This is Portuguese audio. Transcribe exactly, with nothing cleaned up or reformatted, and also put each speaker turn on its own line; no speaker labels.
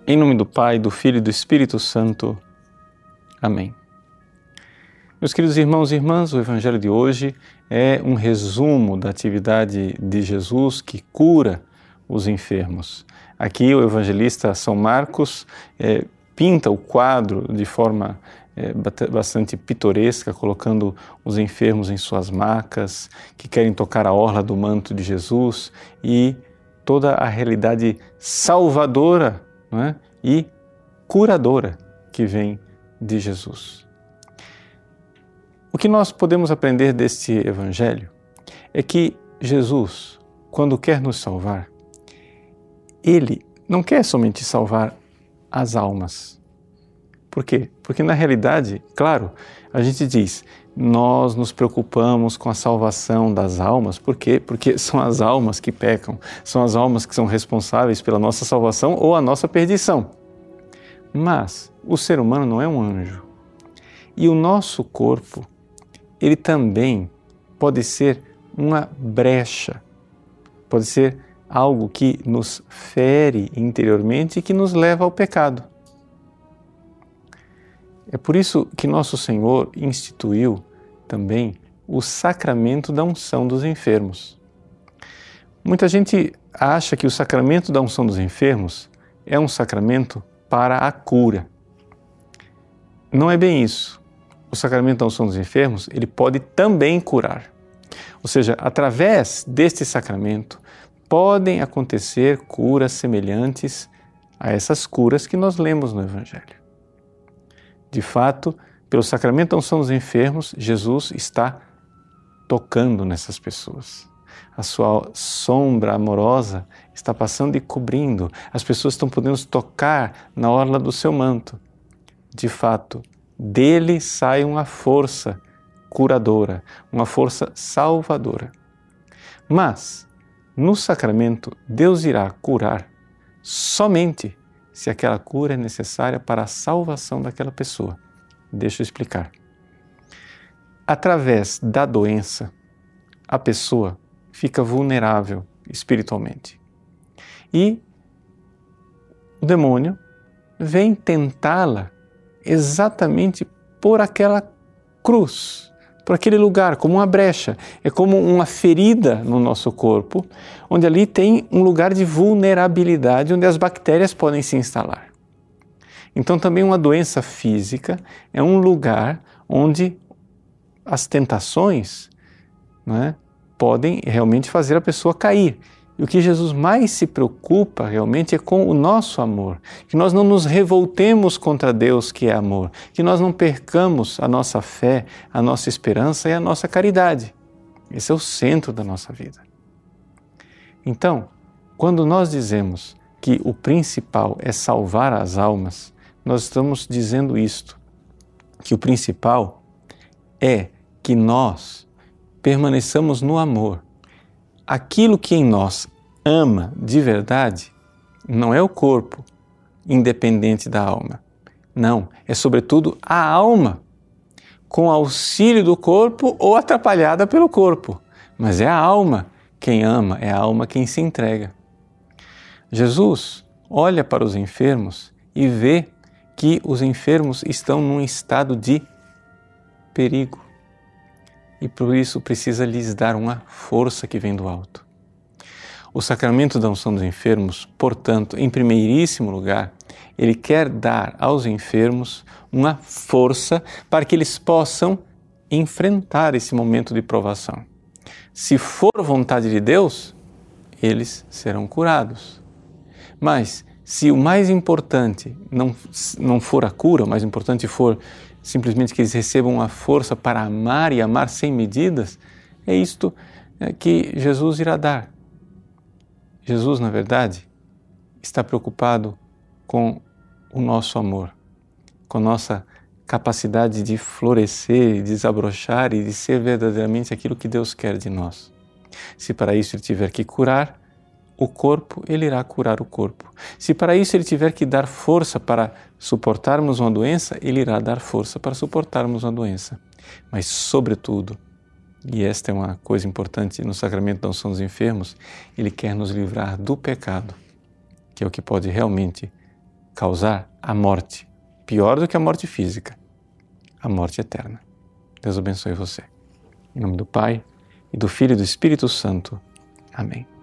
Em nome do Pai, do Filho e do Espírito Santo. Amém. Meus queridos irmãos e irmãs, o Evangelho de hoje é um resumo da atividade de Jesus que cura os enfermos. Aqui o evangelista São Marcos é, pinta o quadro de forma é, bastante pitoresca, colocando os enfermos em suas macas, que querem tocar a orla do manto de Jesus e toda a realidade salvadora, não é? E curadora que vem de Jesus. O que nós podemos aprender deste Evangelho é que Jesus, quando quer nos salvar, Ele não quer somente salvar as almas. Por quê? Porque na realidade, claro, a gente diz, nós nos preocupamos com a salvação das almas. Por quê? Porque são as almas que pecam, são as almas que são responsáveis pela nossa salvação ou a nossa perdição. Mas o ser humano não é um anjo. E o nosso corpo, ele também pode ser uma brecha, pode ser algo que nos fere interiormente e que nos leva ao pecado. É por isso que nosso Senhor instituiu também o sacramento da unção dos enfermos. Muita gente acha que o sacramento da unção dos enfermos é um sacramento para a cura. Não é bem isso. O sacramento da unção dos enfermos, ele pode também curar. Ou seja, através deste sacramento, podem acontecer curas semelhantes a essas curas que nós lemos no Evangelho. De fato, pelo sacramento da unção dos enfermos, Jesus está tocando nessas pessoas. A sua sombra amorosa está passando e cobrindo. As pessoas estão podendo tocar na orla do seu manto. De fato, dele sai uma força curadora, uma força salvadora. Mas, no sacramento, Deus irá curar somente se aquela cura é necessária para a salvação daquela pessoa. Deixa eu explicar. Através da doença, a pessoa fica vulnerável espiritualmente. E o demônio vem tentá-la exatamente por aquela cruz, por aquele lugar, como uma brecha. É como uma ferida no nosso corpo, onde ali tem um lugar de vulnerabilidade, onde as bactérias podem se instalar. Então também uma doença física é um lugar onde as tentações, não é, podem realmente fazer a pessoa cair. E o que Jesus mais se preocupa realmente é com o nosso amor, que nós não nos revoltemos contra Deus que é amor, que nós não percamos a nossa fé, a nossa esperança e a nossa caridade. Esse é o centro da nossa vida. Então, quando nós dizemos que o principal é salvar as almas, nós estamos dizendo isto, que o principal é que nós permaneçamos no amor. Aquilo que em nós ama de verdade não é o corpo, independente da alma. Não, é sobretudo a alma, com auxílio do corpo ou atrapalhada pelo corpo. Mas é a alma quem ama, é a alma quem se entrega. Jesus olha para os enfermos e vê que os enfermos estão num estado de perigo. E por isso precisa lhes dar uma força que vem do alto. O sacramento da unção dos enfermos, portanto, em primeiríssimo lugar, ele quer dar aos enfermos uma força para que eles possam enfrentar esse momento de provação. Se for vontade de Deus, eles serão curados. Mas se o mais importante não, não for a cura, o mais importante for simplesmente que eles recebam uma força para amar e amar sem medidas, é isto que Jesus irá dar. Jesus, na verdade, está preocupado com o nosso amor, com a nossa capacidade de florescer, desabrochar e de ser verdadeiramente aquilo que Deus quer de nós. Se para isso Ele tiver que curar o corpo, Ele irá curar o corpo. Se para isso Ele tiver que dar força para suportarmos uma doença, Ele irá dar força para suportarmos uma doença. Mas, sobretudo, e esta é uma coisa importante no sacramento da unção dos enfermos, Ele quer nos livrar do pecado, que é o que pode realmente causar a morte, pior do que a morte física, a morte eterna. Deus abençoe você. Em nome do Pai, e do Filho e do Espírito Santo. Amém.